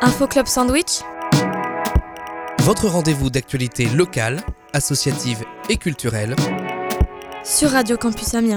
Info Club Sandwich, votre rendez-vous d'actualité locale, associative et culturelle sur Radio Campus Amiens.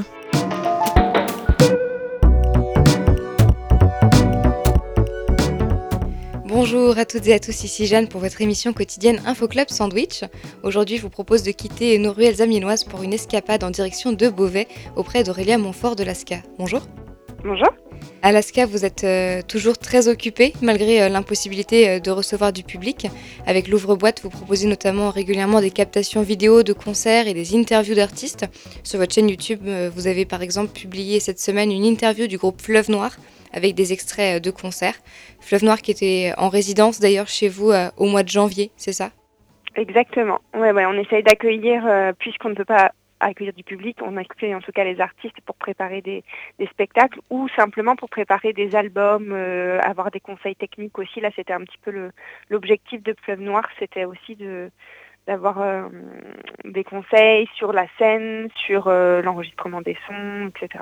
Bonjour à toutes et à tous, ici Jeanne pour votre émission quotidienne Info Club Sandwich. Aujourd'hui, je vous propose de quitter nos ruelles amiénoises pour une escapade en direction de Beauvais auprès d'Aurélia Montfort de l'ASCA. Bonjour. Bonjour. À l'ASCA, vous êtes toujours très occupée malgré l'impossibilité de recevoir du public. Avec l'ouvre-boîte, vous proposez notamment régulièrement des captations vidéo de concerts et des interviews d'artistes. Sur votre chaîne YouTube, vous avez par exemple publié cette semaine une interview du groupe Fleuve Noir avec des extraits de concerts. Fleuve Noir qui était en résidence d'ailleurs chez vous au mois de janvier, c'est ça ? Exactement. Ouais, on essaye d'accueillir, puisqu'on ne peut pas accueillir du public, on accueille en tout cas les artistes pour préparer des spectacles ou simplement pour préparer des albums, avoir des conseils techniques aussi. Là, c'était un petit peu l'objectif de Fleuve Noir, c'était aussi d'avoir des conseils sur la scène, sur l'enregistrement des sons, etc.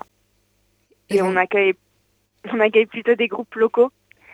Et on accueille plutôt des groupes locaux.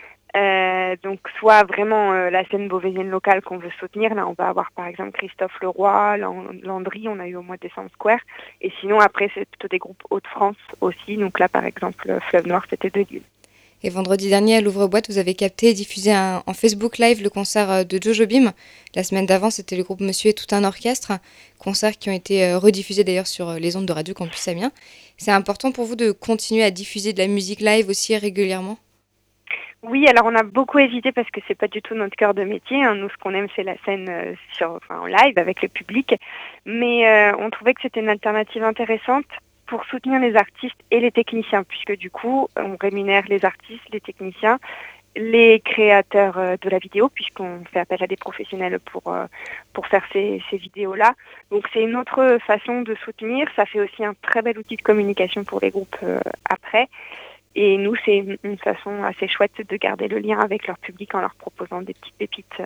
Donc soit vraiment la scène beauvaisienne locale qu'on veut soutenir, là on va avoir par exemple Christophe Leroy, Landry, on a eu au mois de décembre Square, et sinon après c'est plutôt des groupes Hauts-de-France aussi, donc là par exemple Fleuve Noir c'était de Lille. Et vendredi dernier à l'ouvre-boîte, vous avez capté et diffusé en Facebook Live le concert de Jojo Bim. La semaine d'avant c'était le groupe Monsieur et tout un orchestre, concerts qui ont été rediffusés d'ailleurs sur les ondes de Radio Campus Amiens. C'est important pour vous de continuer à diffuser de la musique live aussi régulièrement ? Oui, alors on a beaucoup hésité parce que c'est pas du tout notre cœur de métier. Nous, ce qu'on aime, c'est la scène en live avec le public. Mais on trouvait que c'était une alternative intéressante pour soutenir les artistes et les techniciens, puisque du coup, on rémunère les artistes, les techniciens, les créateurs de la vidéo, puisqu'on fait appel à des professionnels pour faire ces vidéos-là. Donc c'est une autre façon de soutenir. Ça fait aussi un très bel outil de communication pour les groupes après. Et nous, c'est une façon assez chouette de garder le lien avec leur public en leur proposant des petites pépites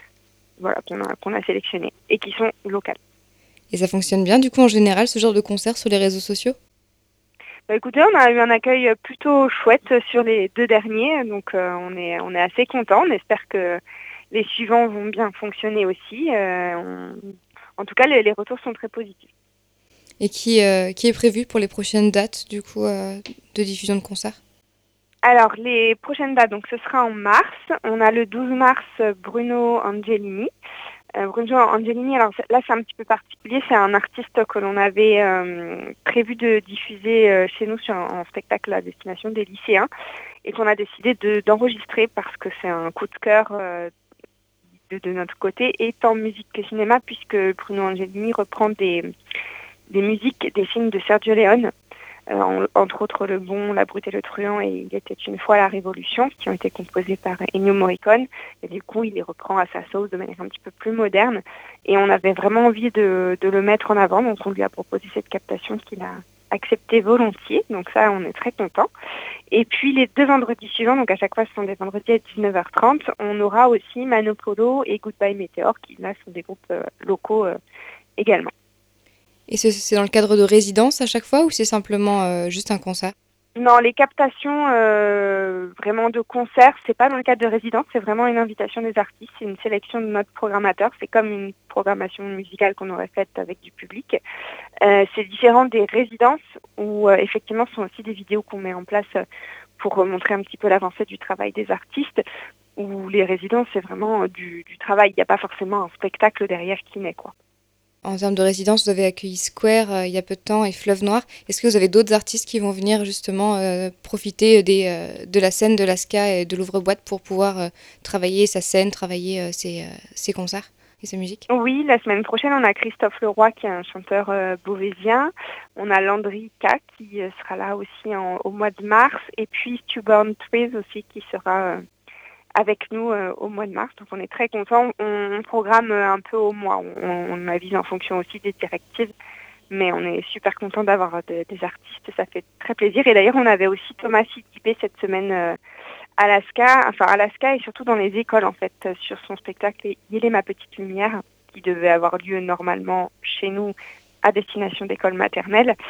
qu'on a sélectionnées et qui sont locales. Et ça fonctionne bien du coup en général, ce genre de concert sur les réseaux sociaux ? Écoutez, on a eu un accueil plutôt chouette sur les 2 derniers, donc on est assez contents. On espère que les suivants vont bien fonctionner aussi. En tout cas, les retours sont très positifs. Et qui est prévu pour les prochaines dates du coup de diffusion de concerts ? Alors les prochaines dates, donc ce sera en mars. On a le 12 mars Bruno Angelini. Bruno Angelini, alors là c'est un petit peu particulier, c'est un artiste que l'on avait prévu de diffuser chez nous en spectacle à destination des lycéens et qu'on a décidé d'enregistrer parce que c'est un coup de cœur de notre côté, et tant musique que cinéma, puisque Bruno Angelini reprend des musiques des films de Sergio Leone, entre autres Le Bon, La Brute et le Truand et Il était une fois la Révolution, qui ont été composés par Ennio Morricone, et du coup il les reprend à sa sauce de manière un petit peu plus moderne, et on avait vraiment envie de le mettre en avant, donc on lui a proposé cette captation qu'il a accepté volontiers, donc ça on est très contents. Et puis les 2 vendredis suivants, donc à chaque fois ce sont des vendredis à 19h30, on aura aussi Manopolo et Goodbye Meteor, qui là sont des groupes locaux également. Et c'est dans le cadre de résidence à chaque fois ou c'est simplement juste un concert ? Non, les captations vraiment de concerts, c'est pas dans le cadre de résidence, c'est vraiment une invitation des artistes, c'est une sélection de notre programmateur, c'est comme une programmation musicale qu'on aurait faite avec du public. C'est différent des résidences où effectivement ce sont aussi des vidéos qu'on met en place pour montrer un petit peu l'avancée du travail des artistes, où les résidences c'est vraiment du travail, il n'y a pas forcément un spectacle derrière qui naît quoi. En termes de résidence, vous avez accueilli Square il y a peu de temps et Fleuve Noir. Est-ce que vous avez d'autres artistes qui vont venir justement profiter de la scène de l'ASCA et de l'ouvre-boîte pour pouvoir travailler sa scène, travailler ses concerts et sa musique ? Oui, la semaine prochaine, on a Christophe Leroy qui est un chanteur beauvaisien. On a Landry K qui sera là aussi au mois de mars. Et puis Stubborn Trees aussi qui sera avec nous au mois de mars. Donc on est très contents. On programme un peu au mois. On avise en fonction aussi des directives. Mais on est super contents d'avoir des artistes. Ça fait très plaisir. Et d'ailleurs, on avait aussi Thomas Sidibé cette semaine à l'ASCA et surtout dans les écoles en fait, sur son spectacle Il est ma petite lumière, qui devait avoir lieu normalement chez nous à destination d'école maternelle.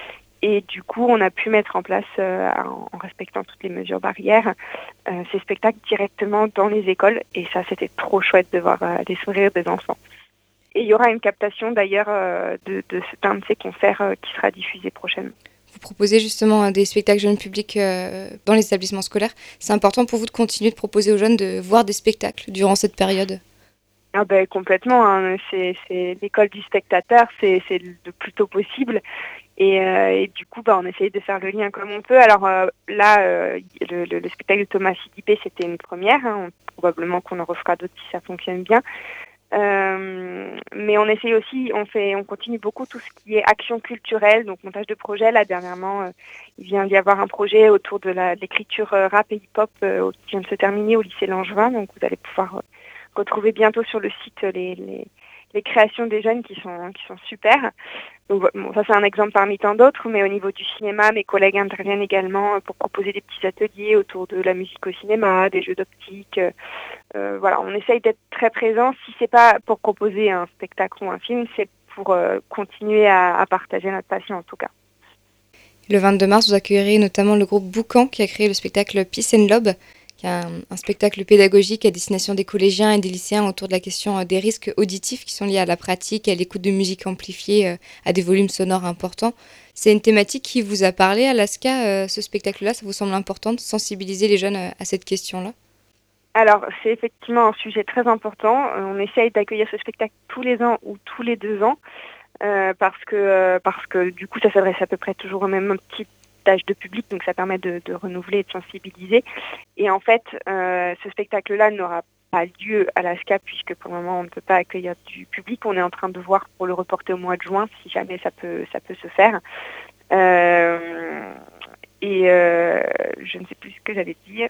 Et du coup, on a pu mettre en place, en respectant toutes les mesures barrières, ces spectacles directement dans les écoles. Et ça, c'était trop chouette de voir les sourires des enfants. Et il y aura une captation d'ailleurs d'un de ces concerts qui sera diffusé prochainement. Vous proposez justement des spectacles jeunes publics dans les établissements scolaires. C'est important pour vous de continuer de proposer aux jeunes de voir des spectacles durant cette période? Ah ben, complètement, hein. C'est l'école du spectateur, c'est le plus tôt possible. Et du coup, on essaye de faire le lien comme on peut. Alors là, le spectacle de Thomas Philippé, c'était une première. Hein. Probablement qu'on en refera d'autres si ça fonctionne bien. Mais on essaye aussi, on continue beaucoup tout ce qui est action culturelle, donc montage de projet. Là, dernièrement, il vient d'y avoir un projet autour de l'écriture rap et hip-hop qui vient de se terminer au lycée Langevin. Donc vous allez pouvoir retrouver bientôt sur le site les créations des jeunes qui sont super. Donc, bon, ça c'est un exemple parmi tant d'autres, mais au niveau du cinéma, mes collègues interviennent également pour proposer des petits ateliers autour de la musique au cinéma, des jeux d'optique. Voilà, on essaye d'être très présent. Si c'est pas pour proposer un spectacle ou un film, c'est pour continuer à partager notre passion en tout cas. Le 22 mars, vous accueillerez notamment le groupe Boucan qui a créé le spectacle Peace and Lobe, qui est un spectacle pédagogique à destination des collégiens et des lycéens autour de la question des risques auditifs qui sont liés à la pratique et à l'écoute de musique amplifiée à des volumes sonores importants. C'est une thématique qui vous a parlé à l'ASCA, ce spectacle-là. Ça vous semble important de sensibiliser les jeunes à cette question-là? Alors, c'est effectivement un sujet très important. On essaye d'accueillir ce spectacle tous les ans ou tous les 2 ans parce que du coup, ça s'adresse à peu près toujours au même petit âge de public, donc ça permet de renouveler et de sensibiliser. Et en fait, ce spectacle-là n'aura pas lieu à l'ASCA puisque pour le moment, on ne peut pas accueillir du public. On est en train de voir pour le reporter au mois de juin si jamais ça peut se faire. Je ne sais plus ce que j'allais dire.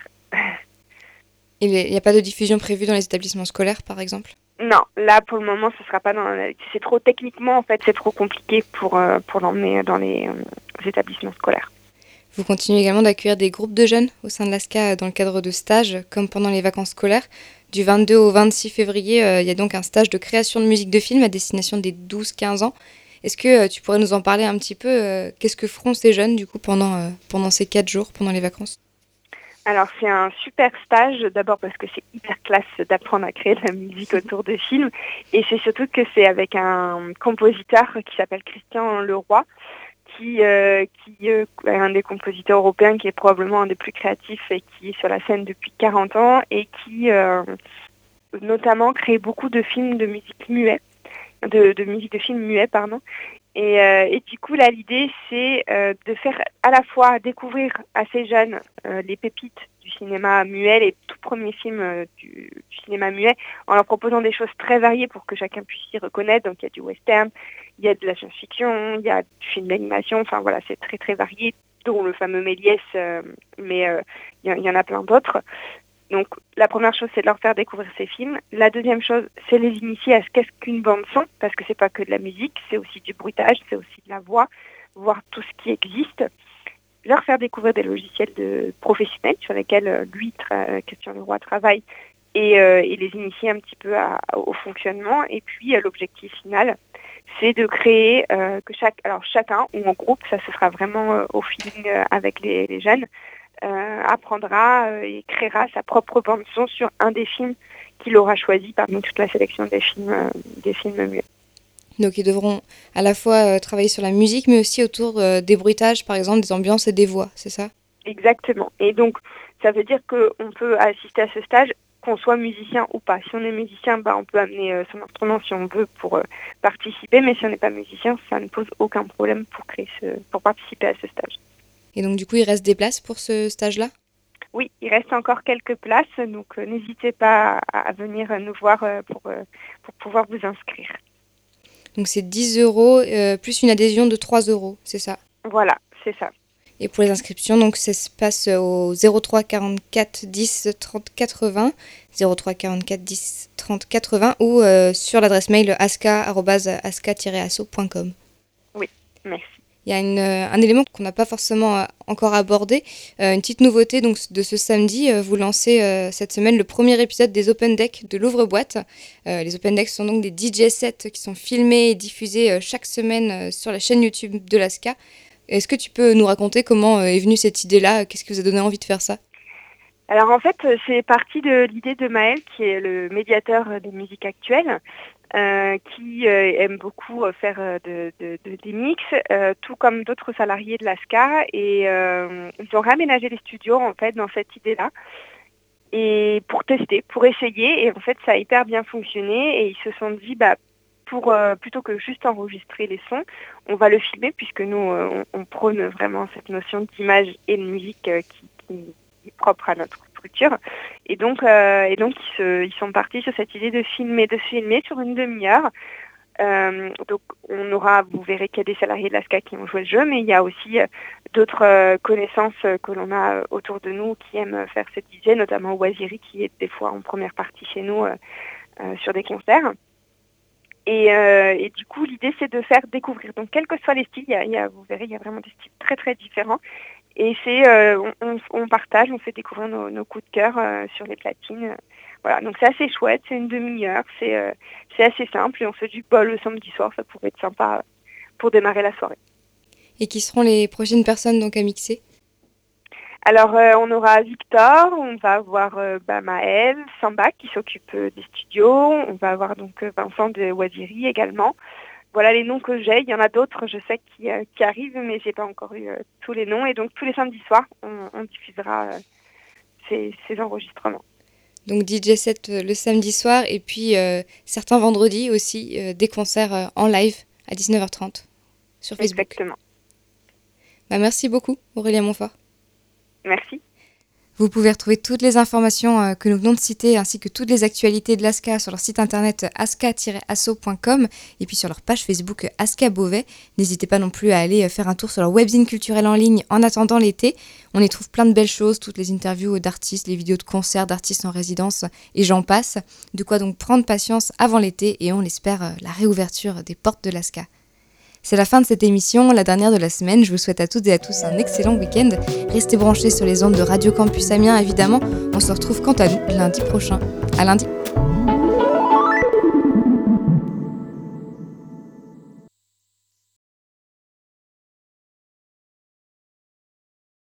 Il n'y a pas de diffusion prévue dans les établissements scolaires, par exemple? Non, là pour le moment, ce sera pas c'est trop techniquement en fait, c'est trop compliqué pour l'emmener dans les établissements scolaires. Vous continuez également d'accueillir des groupes de jeunes au sein de l'ASCA dans le cadre de stages, comme pendant les vacances scolaires. Du 22 au 26 février, il y a donc un stage de création de musique de film à destination des 12-15 ans. Est-ce que tu pourrais nous en parler un petit peu? Qu'est-ce que feront ces jeunes du coup pendant ces 4 jours, pendant les vacances? Alors c'est un super stage, d'abord parce que c'est hyper classe d'apprendre à créer de la musique autour de films, et c'est surtout que c'est avec un compositeur qui s'appelle Christian Leroy, qui est un des compositeurs européens qui est probablement un des plus créatifs et qui est sur la scène depuis 40 ans et qui notamment crée beaucoup de films de musique muet, de musique de films muets, pardon. Et du coup, là, l'idée, c'est de faire à la fois découvrir à ces jeunes les pépites du cinéma muet, les tout premiers films du cinéma muet, en leur proposant des choses très variées pour que chacun puisse s'y reconnaître. Donc, il y a du western, il y a de la science-fiction, il y a du film d'animation, enfin voilà, c'est très très varié, dont le fameux Méliès, mais il y en a plein d'autres. Donc, la première chose, c'est de leur faire découvrir ces films. La deuxième chose, c'est les initier à ce qu'est-ce qu'une bande-son, parce que c'est pas que de la musique, c'est aussi du bruitage, c'est aussi de la voix, voir tout ce qui existe. Leur faire découvrir des logiciels professionnels sur lesquels Christian Leroy travaille, et les initier un petit peu au fonctionnement. Et puis, l'objectif final, c'est de créer que chacun, ou en groupe, ça ce sera vraiment au feeling avec les jeunes, apprendra et créera sa propre bande-son sur un des films qu'il aura choisi parmi toute la sélection des films muets. Donc ils devront à la fois travailler sur la musique, mais aussi autour des bruitages, par exemple, des ambiances et des voix, c'est ça? Exactement. Et donc, ça veut dire qu'on peut assister à ce stage, qu'on soit musicien ou pas. Si on est musicien, on peut amener son instrument si on veut pour participer, mais si on n'est pas musicien, ça ne pose aucun problème pour participer à ce stage. Et donc du coup, il reste des places pour ce stage-là? Oui, il reste encore quelques places, donc n'hésitez pas à venir nous voir pour pouvoir vous inscrire. Donc c'est 10 € plus une adhésion de 3 €, c'est ça? Voilà, c'est ça. Et pour les inscriptions, donc ça se passe au 03 44 10 30 80, 03 44 10 30 80 ou sur l'adresse mail aska@aska-asso.com. Oui, merci. Il y a un élément qu'on n'a pas forcément encore abordé, une petite nouveauté donc, de ce samedi. Vous lancez cette semaine le premier épisode des Open Deck de l'Ouvre-Boîte. Les Open Deck sont donc des DJ sets qui sont filmés et diffusés chaque semaine sur la chaîne YouTube de l'ASCA. Est-ce que tu peux nous raconter comment est venue cette idée-là? Qu'est-ce qui vous a donné envie de faire ça? Alors en fait, c'est parti de l'idée de Maël, qui est le médiateur des musiques actuelles, qui aime beaucoup faire des mix, tout comme d'autres salariés de l'ASCA. Et ils ont réaménagé les studios en fait dans cette idée-là. Et pour tester, pour essayer. Et en fait, ça a hyper bien fonctionné. Et ils se sont dit, plutôt que juste enregistrer les sons, on va le filmer, puisque nous, on prône vraiment cette notion d'image et de musique qui est propre à notre structure. Et donc ils sont partis sur cette idée de filmer sur une demi-heure. Donc vous verrez qu'il y a des salariés de l'ASCA qui ont joué le jeu, mais il y a aussi d'autres connaissances que l'on a autour de nous qui aiment faire cette DJ, notamment Waziri qui est des fois en première partie chez nous sur des concerts. Et du coup, l'idée, c'est de faire découvrir. Donc, quels que soient les styles, vous verrez, il y a vraiment des styles très, très différents. Et on partage, on fait découvrir nos coups de cœur sur les platines. Voilà, donc c'est assez chouette, c'est une demi-heure, c'est assez simple. Et on se dit, le samedi soir, ça pourrait être sympa pour démarrer la soirée. Et qui seront les prochaines personnes donc à mixer? Alors, on aura Victor, on va avoir Maël, Samba qui s'occupe des studios, on va avoir donc Vincent de Waziri également. Voilà les noms que j'ai. Il y en a d'autres, je sais, qui arrivent, mais j'ai pas encore eu tous les noms. Et donc, tous les samedis soirs, on diffusera ces enregistrements. Donc, DJ set le samedi soir et puis certains vendredis aussi, des concerts en live à 19h30 sur Facebook. Exactement. Merci beaucoup, Aurélien Montfort. Merci. Vous pouvez retrouver toutes les informations que nous venons de citer ainsi que toutes les actualités de l'ASCA sur leur site internet aska-asso.com et puis sur leur page Facebook ASCA Beauvais. N'hésitez pas non plus à aller faire un tour sur leur webzine culturel en ligne en attendant l'été. On y trouve plein de belles choses, toutes les interviews d'artistes, les vidéos de concerts d'artistes en résidence et j'en passe. De quoi donc prendre patience avant l'été et on l'espère la réouverture des portes de l'ASCA. C'est la fin de cette émission, la dernière de la semaine. Je vous souhaite à toutes et à tous un excellent week-end. Restez branchés sur les ondes de Radio Campus Amiens, évidemment. On se retrouve quant à nous lundi prochain. À lundi.